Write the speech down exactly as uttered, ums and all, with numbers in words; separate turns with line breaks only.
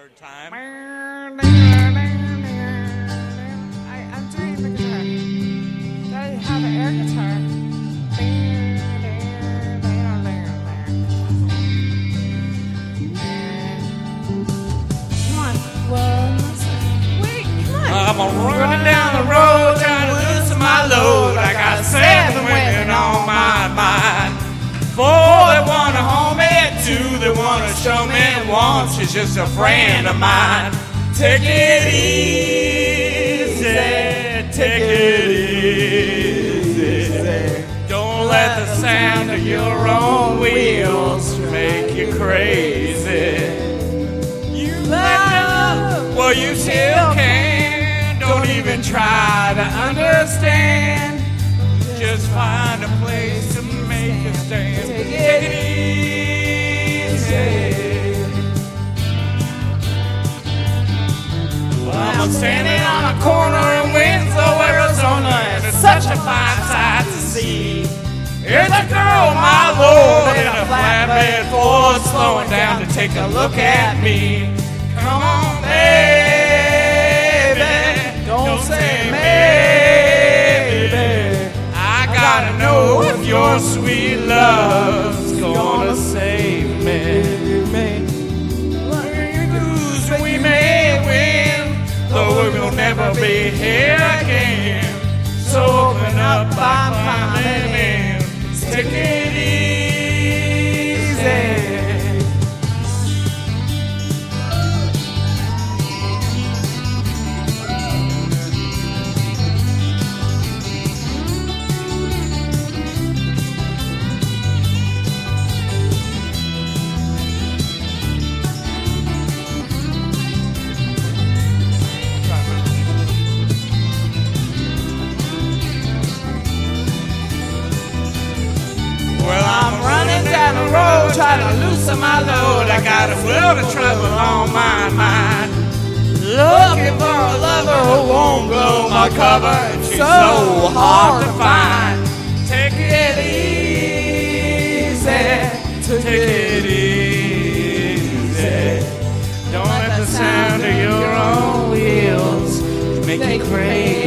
third time.
I, I'm doing the guitar. I have an air guitar. Come on. Well, wait, come on.
I'm running down the road trying to loosen my load. I got seven women on my mind. Four that want to home me, two that want to show me, and one she's just a friend of mine. Take it easy, take it easy. Don't let the sound of your own wheels make you crazy. You love, well you still can. Don't even try to understand. Just find a place to make a stand. Take it easy. Well, I'm standing on a corner in Winslow, Arizona, and it's such a fine sight to see. Here's a girl, my lord, in a flatbed Ford, slowing down to take a look at me. Come on, baby, don't say maybe. I gotta know if your sweet love's gonna save me. We lose, we may win, though we will never be here again. So open up, I'm coming in. Take it easy. Well, I'm running down the road trying to loosen my load. I got a world of trouble on my mind. Looking for a lover who won't blow my cover. And she's so hard to find. Take it easy. Take it easy. Don't let the sound of your own wheels make you crazy.